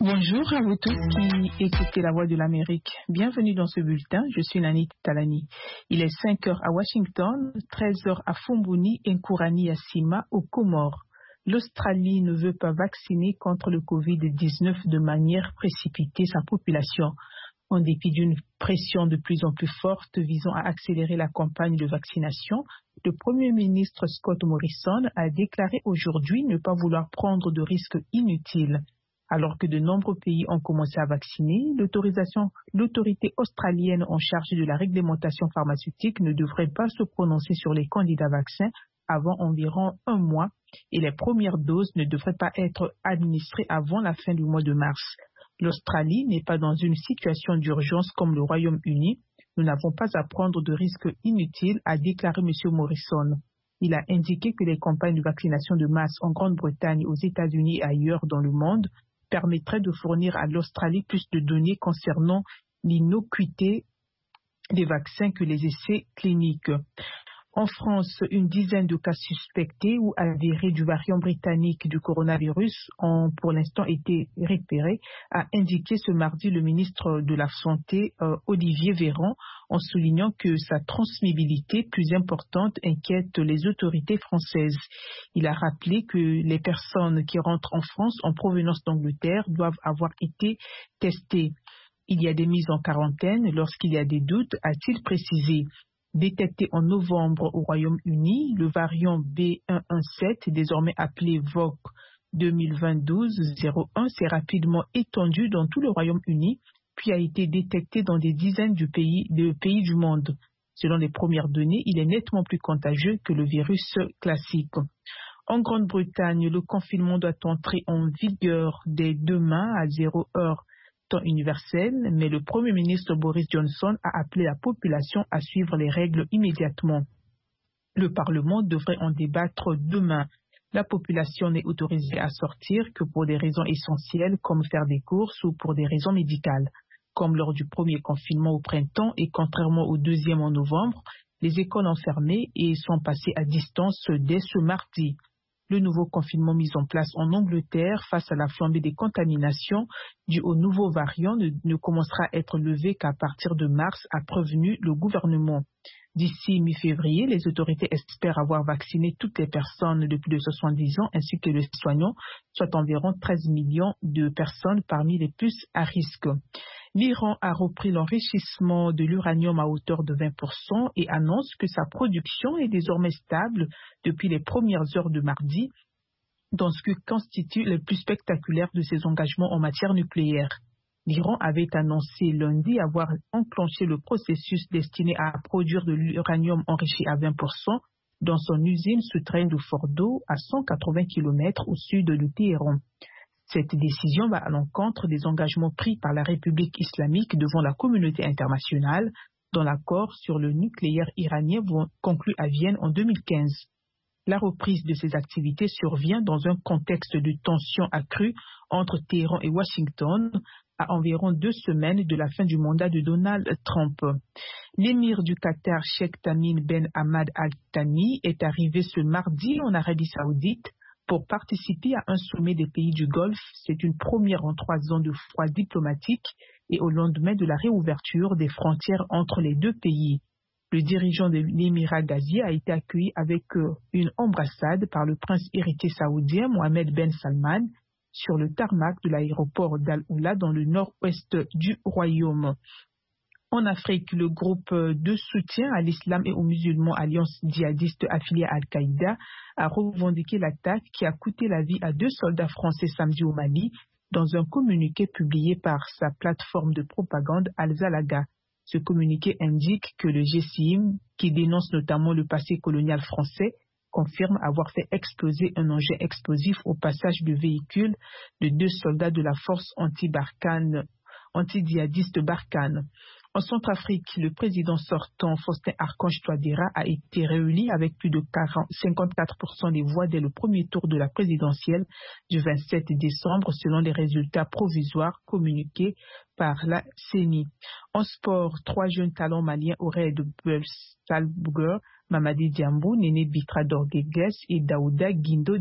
Bonjour à vous tous qui écoutez la Voix de l'Amérique. Bienvenue dans ce bulletin. Je suis Nani Talani. Il est 5 heures à Washington, 13 heures à Fumbuni et Nkourani à Sima, aux Comores. L'Australie ne veut pas vacciner contre le Covid-19 de manière précipitée sa population. En dépit d'une pression de plus en plus forte visant à accélérer la campagne de vaccination, le Premier ministre Scott Morrison a déclaré aujourd'hui ne pas vouloir prendre de risques inutiles. Alors que de nombreux pays ont commencé à vacciner, l'autorité australienne en charge de la réglementation pharmaceutique ne devrait pas se prononcer sur les candidats vaccins avant environ un mois et les premières doses ne devraient pas être administrées avant la fin du mois de mars. L'Australie n'est pas dans une situation d'urgence comme le Royaume-Uni. Nous n'avons pas à prendre de risques inutiles, a déclaré M. Morrison. Il a indiqué que les campagnes de vaccination de masse en Grande-Bretagne, aux États-Unis et ailleurs dans le monde permettrait de fournir à l'Australie plus de données concernant l'innocuité des vaccins que les essais cliniques. En France, une dizaine de cas suspectés ou avérés du variant britannique du coronavirus ont pour l'instant été repérés, a indiqué ce mardi le ministre de la Santé, Olivier Véran, en soulignant que sa transmissibilité plus importante inquiète les autorités françaises. Il a rappelé que les personnes qui rentrent en France en provenance d'Angleterre doivent avoir été testées. Il y a des mises en quarantaine lorsqu'il y a des doutes, a-t-il précisé. Détecté en novembre au Royaume-Uni, le variant B117, désormais appelé VOC 2022-01, s'est rapidement étendu dans tout le Royaume-Uni, puis a été détecté dans des dizaines de pays du monde. Selon les premières données, il est nettement plus contagieux que le virus classique. En Grande-Bretagne, le confinement doit entrer en vigueur dès demain à 0 heure universel, mais le Premier ministre Boris Johnson a appelé la population à suivre les règles immédiatement. Le Parlement devrait en débattre demain. La population n'est autorisée à sortir que pour des raisons essentielles comme faire des courses ou pour des raisons médicales. Comme lors du premier confinement au printemps et contrairement au deuxième en novembre, les écoles ont fermé et sont passées à distance dès ce mardi. Le nouveau confinement mis en place en Angleterre face à la flambée des contaminations due au nouveau variant ne commencera à être levé qu'à partir de mars, a prévenu le gouvernement. D'ici mi-février, les autorités espèrent avoir vacciné toutes les personnes de plus de 70 ans ainsi que les soignants, soit environ 13 millions de personnes parmi les plus à risque. L'Iran a repris l'enrichissement de l'uranium à hauteur de 20% et annonce que sa production est désormais stable depuis les premières heures de mardi, dans ce qui constitue le plus spectaculaire de ses engagements en matière nucléaire. L'Iran avait annoncé lundi avoir enclenché le processus destiné à produire de l'uranium enrichi à 20% dans son usine souterraine de Fordo à 180 km au sud de Téhéran. Cette décision va à l'encontre des engagements pris par la République islamique devant la communauté internationale dans l'accord sur le nucléaire iranien conclu à Vienne en 2015. La reprise de ces activités survient dans un contexte de tensions accrues entre Téhéran et Washington à environ 2 semaines de la fin du mandat de Donald Trump. L'émir du Qatar, Sheikh Tamim Ben Hamad Al Thani, est arrivé ce mardi en Arabie Saoudite pour participer à un sommet des pays du Golfe. C'est une première en 3 ans de froid diplomatique et au lendemain de la réouverture des frontières entre les deux pays. Le dirigeant de l'émirat gazier a été accueilli avec une embrassade par le prince héritier saoudien Mohammed Ben Salman sur le tarmac de l'aéroport d'Al-Oula dans le nord-ouest du royaume. En Afrique, le groupe de soutien à l'islam et aux musulmans Alliance djihadiste affiliée à Al-Qaïda a revendiqué l'attaque qui a coûté la vie à 2 soldats français samedi au Mali dans un communiqué publié par sa plateforme de propagande Al-Zalaga. Ce communiqué indique que le GSIM, qui dénonce notamment le passé colonial français, confirme avoir fait exploser un engin explosif au passage du véhicule de 2 soldats de la force anti-djihadiste Barkhane. En Centrafrique, le président sortant Faustin Archange Touadéra a été réélu avec plus de 54% des voix dès le premier tour de la présidentielle du 27 décembre selon les résultats provisoires communiqués par la CENI. En sport, 3 jeunes talents maliens au Red Bull Salzburg, Mamadi Diambou, Néné Bitra Dorguegues et Daouda Guindo